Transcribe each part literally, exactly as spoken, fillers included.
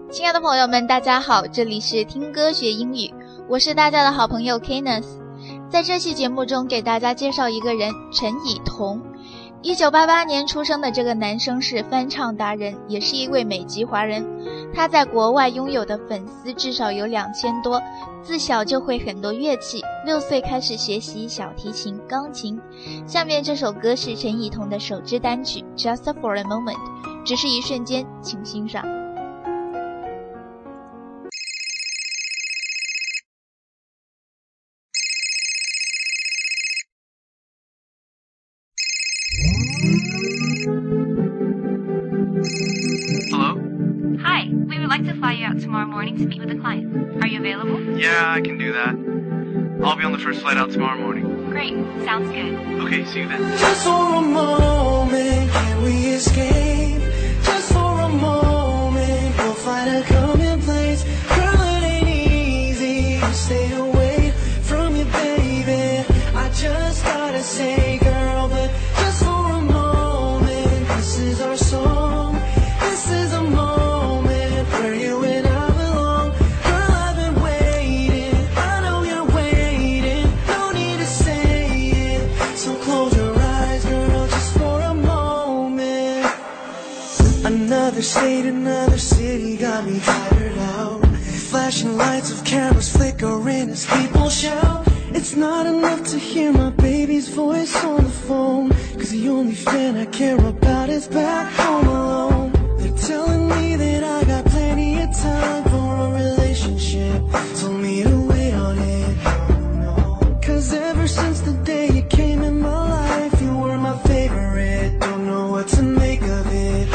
亲爱的朋友们，大家好，这里是听歌学英语，我是大家的好朋友 Kenneth。 在这期节目中给大家介绍一个人，陈以桐。一九八八年出生的这个男生是翻唱达人，也是一位美籍华人。他在国外拥有的粉丝至少有两千多，自小就会很多乐器，六岁开始学习小提琴、钢琴。下面这首歌是陈以桐的首支单曲 Just for a Moment， 只是一瞬间，请欣赏。 Hello? Hi, we would like to fly you out tomorrow morning to meet with a client. Are you available? Yeah, I can do that. I'll be on the first flight out tomorrow morning. Great, sounds good. Okay, see you then. Just for a moment, can we escape? Just for a moment, we'll find a common place. Girl, it ain't easy to stay away from you, baby. I just gotta say, girl, but just for a moment, this is our song. This is a moment where you and I belong. Girl, I've been waiting, I know you're waiting. No need to say it, so close your eyes, girl, just for a moment. Another state, another city got me tired out. Flashing lights of cameras flickering as people shout. It's not enough to hear my baby's voice on the phone, 'cause the only fan I care about is back home alone. They're telling me that I got plenty of time for a relationship. Told me to wait on it, 'cause ever since the day you came in my life, you were my favorite. Don't know what to make of it.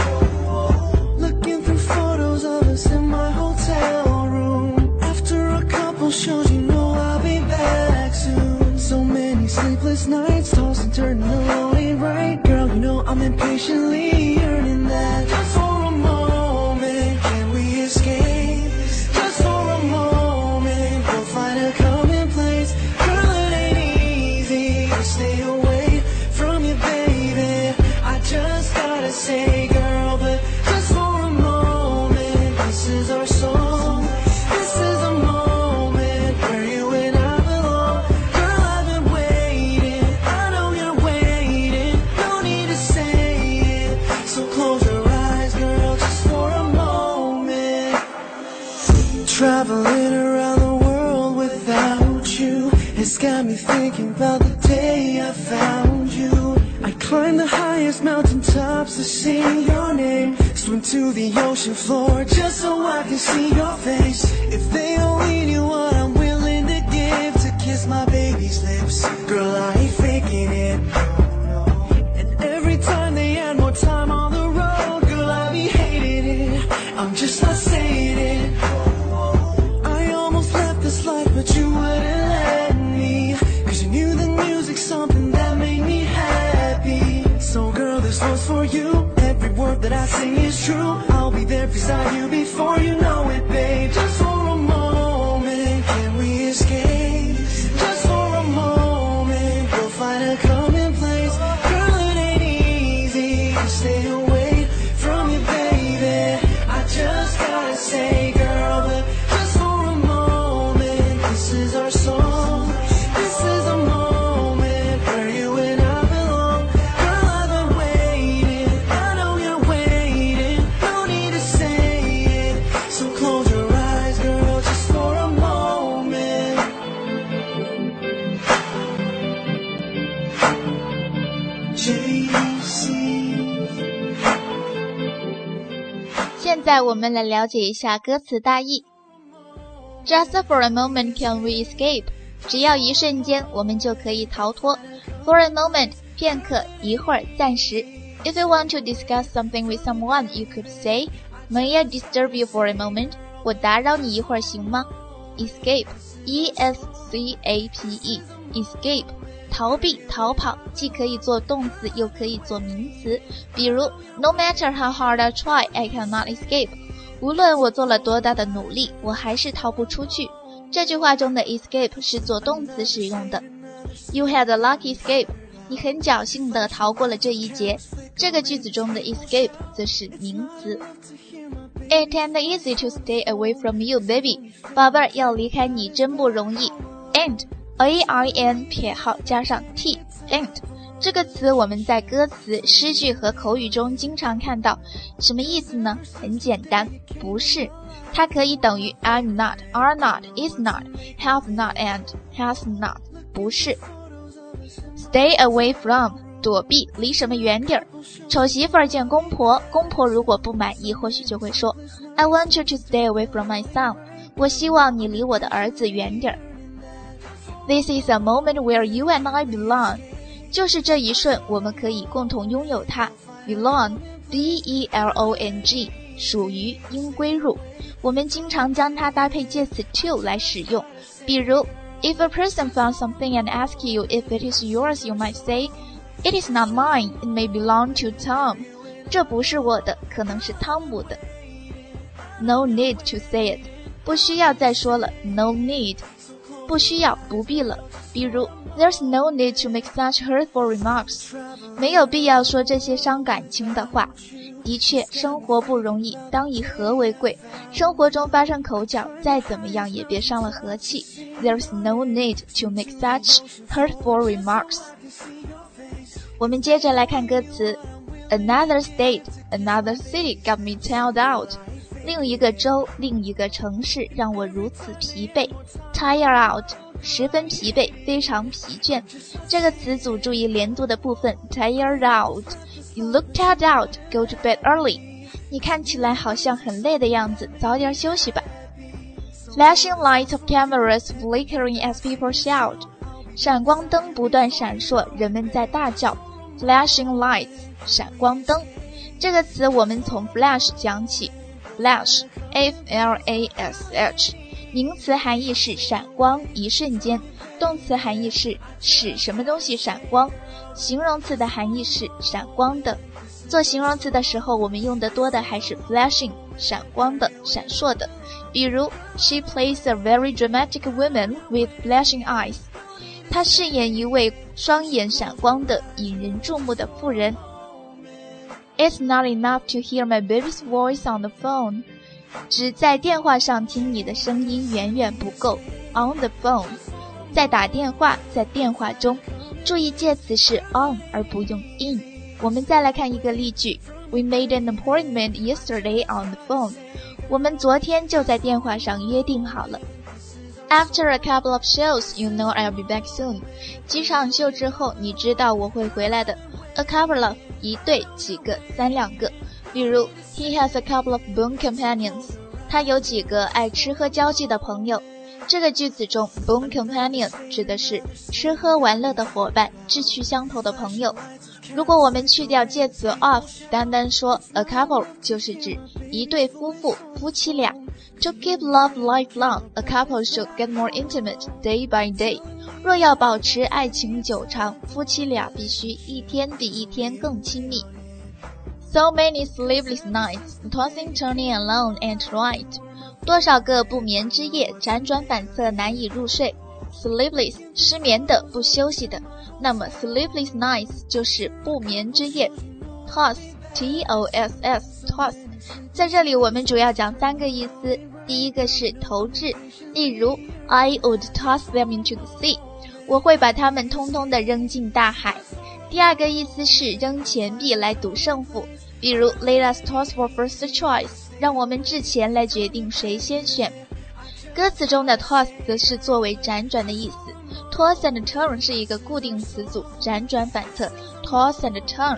Looking through photos of us in my hotel room. After a couple shows, you know I'll be back soon. So many sleepless nights, tossing and turning alone ain't right. Girl, you know I'm impatiently yearning that. Just for a moment, can we escape? Just for a moment, we'll find a common place. Girl, it ain't easy to stay away from you, baby. I just gotta say, girl, but just for a moment, this is our song. This is a moment where you and I belong. Girl, I've been waiting, I know you're waiting. No need to say it, so close your eyes, girl, just for a moment. Traveling around the world without you has got me thinking about the day I found you. I climbed the highest mountaintops to sing your name. Swim to the ocean floor just so I can see your face. If they only knew what I'm willing to give to kiss my baby's lips. Girl, I ain't faking it. And every time they add more time on the road, girl, I be hating it. I'm just not saying it. I almost left this life, but you wouldn't let me. 'Cause you knew the music's something that made me happy. So girl, this one's for you. Every word that I sing is true. I'll be there beside you before you know it, babe. Just for a moment, can we escape? Just for a moment, we'll find a common place. Girl, it ain't easy to stay away from you, baby. I just gotta say, girl, but just for a moment, this is our song. This is a moment where you and I belong. Girl, I've been waiting, I know you're waiting. No need to say it, so close your eyes, girl, just for a moment. 现在我们来了解一下歌词大意。Just for a moment can we escape？ 只要一瞬间，我们就可以逃脱。For a moment， 片刻，一会儿，暂时。If you want to discuss something with someone, you could say, May I disturb you for a moment？ 我打扰你一会儿行吗？ Escape， E S C A P E， Escape， 逃避、逃跑，既可以做动词，又可以做名词。比如 No matter how hard I try, I cannot escape。 无论我做了多大的努力，我还是逃不出去。这句话中的 escape 是做动词使用的。You had a lucky escape， 你很侥幸地逃过了这一劫。这个句子中的 escape 则是名词。 It ain't easy to stay away from you, baby. 宝贝儿，要离开你真不容易。Ain't, A I N 撇号加上 T, ain't。这个词我们在歌词、诗句和口语中经常看到，什么意思呢？很简单，不是。它可以等于 I'm not, are not, is not, have not and has not， 不是。Stay away from， 躲避，离什么远点儿。丑媳妇儿见公婆，公婆如果不满意，或许就会说 I want you to stay away from my son， 我希望你离我的儿子远点儿。This is a moment where you and I belong，就是这一瞬，我们可以共同拥有它。belong, B E L O N G， 属于，应归入。我们经常将它搭配介词 to 来使用。比如 If a person found something and asks you if it is yours, you might say It is not mine, it may belong to Tom。 这不是我的，可能是汤姆的。No need to say it， 不需要再说了。 No need， 不需要，不必了。比如There's no need to make such hurtful remarks， 没有必要说这些伤感情的话。的确，生活不容易，当以和为贵。生活中发生口角，再怎么样也别伤了和气。There's no need to make such hurtful remarks。 我们接着来看歌词。 Another state, another city got me tired out。 另一个州，另一个城市让我如此疲惫。 Tired out，十分疲惫，非常疲倦。这个词组注意连读的部分 tired out。 You look tired out, go to bed early。 你看起来好像很累的样子，早点休息吧。 Flashing lights of cameras flickering as people shout。 闪光灯不断闪烁，人们在大叫。 Flashing lights， 闪光灯。这个词我们从 flash 讲起。 Flash, F L A S H，名词含义是闪光，一瞬间。动词含义是使什么东西闪光。形容词的含义是闪光的。做形容词的时候，我们用得多的还是 flashing， 闪光的，闪烁的。比如 She plays a very dramatic woman with flashing eyes。 她饰演一位双眼闪光的、引人注目的妇人。It's not enough to hear my baby's voice on the phone。只在电话上听你的声音远远不够。 On the phone， 在打电话，在电话中。注意介词是 on 而不用 in。 我们再来看一个例句。 We made an appointment yesterday on the phone。 我们昨天就在电话上约定好了。 After a couple of shows, you know I'll be back soon。 几场秀之后，你知道我会回来的。 A couple of， 一对，几个，三两个。比如 He has a couple of boon companions。 他有几个爱吃喝交际的朋友。这个句子中 boon companion 指的是吃喝玩乐的伙伴，志趣相投的朋友。如果我们去掉介词 of， 单单说 a couple， 就是指一对夫妇，夫妻俩。To keep love lifelong, a couple should get more intimate day by day。 若要保持爱情久长，夫妻俩必须一天比一天更亲密。So many sleepless nights, tossing, turning alone and right。 多少个不眠之夜，辗转反侧，难以入睡。 Sleepless， 失眠的，不休息的。那么 sleepless nights 就是不眠之夜。 Toss, T O S S, toss。 在这里我们主要讲三个意思。第一个是投掷，例如 I would toss them into the sea， 我会把它们通通的扔进大海。第二个意思是扔钱币来赌胜负，比如 Let us toss for first choice， 让我们掷钱来决定谁先选。歌词中的 toss 则是作为辗转的意思。 Toss and turn 是一个固定词组，辗转反侧 Toss and turn。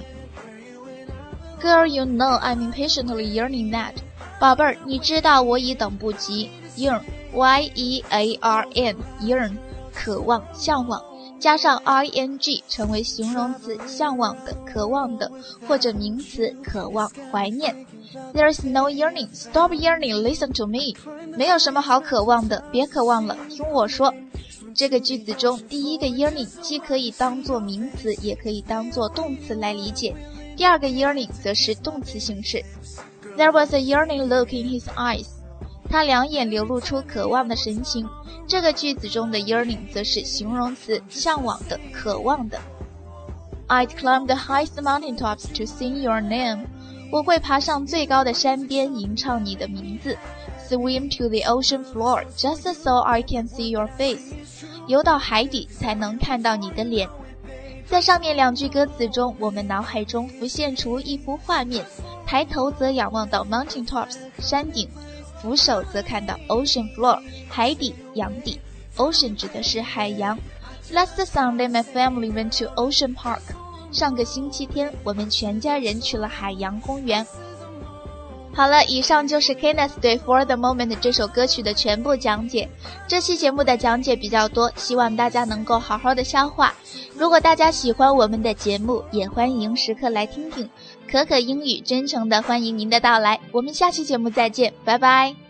Girl, you know I'm impatiently yearning that。 宝贝儿，你知道我已等不及。 Yearn, Y E A R N, yearn， 渴望，向往。加上 ing 成为形容词，向往的，渴望的，或者名词，渴望，怀念。 There's no yearning, stop yearning, listen to me。 没有什么好渴望的，别渴望了，听我说。这个句子中第一个 yearning 既可以当作名词，也可以当作动词来理解。第二个 yearning 则是动词形式。 There was a yearning look in his eyes。 他两眼流露出渴望的神情。这个句子中的 yearning 则是形容词，向往的，渴望的。I'd climb the highest mountain tops to sing your name。 我会爬上最高的山边吟唱你的名字。Swim to the ocean floor, just so I can see your face. 游到海底才能看到你的脸。在上面两句歌词中，我们脑海中浮现出一幅画面，抬头则仰望到 mountain tops 山顶，俯首则看到 ocean floor 海底洋底。 Ocean 指的是海洋。 Last Sunday my family went to Ocean Park. 上个星期天我们全家人去了海洋公园。好了，以上就是 Kenneth 对 For the Moment 这首歌曲的全部讲解。这期节目的讲解比较多，希望大家能够好好的消化。如果大家喜欢我们的节目，也欢迎时刻来听听可可英语，真诚的欢迎您的到来。我们下期节目再见，拜拜。